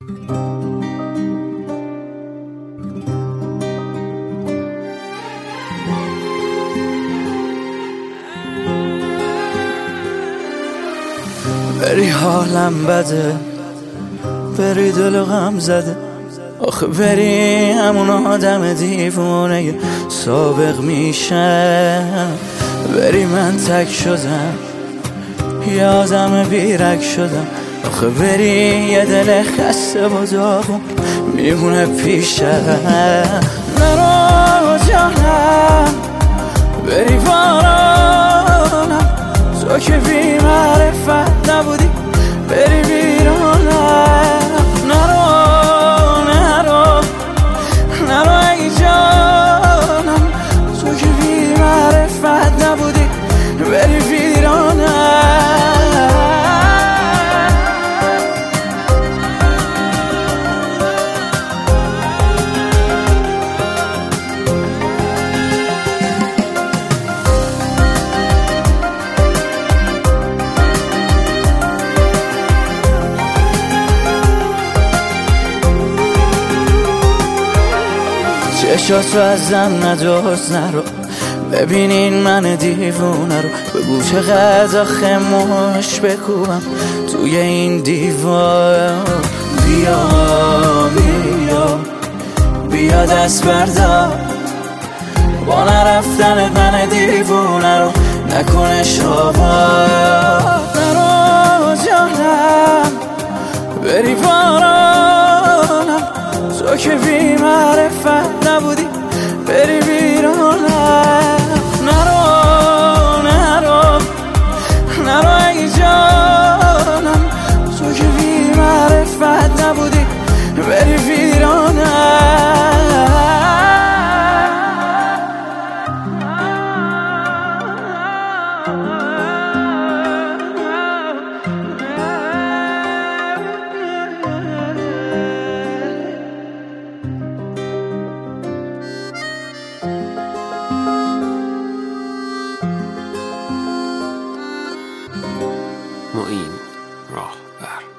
بری حالم بده، بری دل غم زده، آخه بری همون آدم دیوونه سابق میشم. بری من تک شدم، یه آدم بیرک شدم، آخه بری یه دل خسته و داغون میمونه پیشم. نرو جانم، بری بارانم، تو که بی معرفت نبودی، بری بیرونم. نرو نرو نرو ای جانم، تو که بی معرفت نبودی، بری بیرونم. چشاتو ازم ندوز، نرو ببینین من دیوونه رو، بگو چقدر آخه مش بکوبم توی این دیوار. بیا بیا بیا دست بردار، با نرفتنت من دیوونه رو نکنش آبار. نرو جانم، بری بارانم، تو که بی معرفت نبودی، بری بیرونم. نرو نرو نرو ای جانم، تو که بی معرفت نبودی، بری بیرونم. معین راهبر.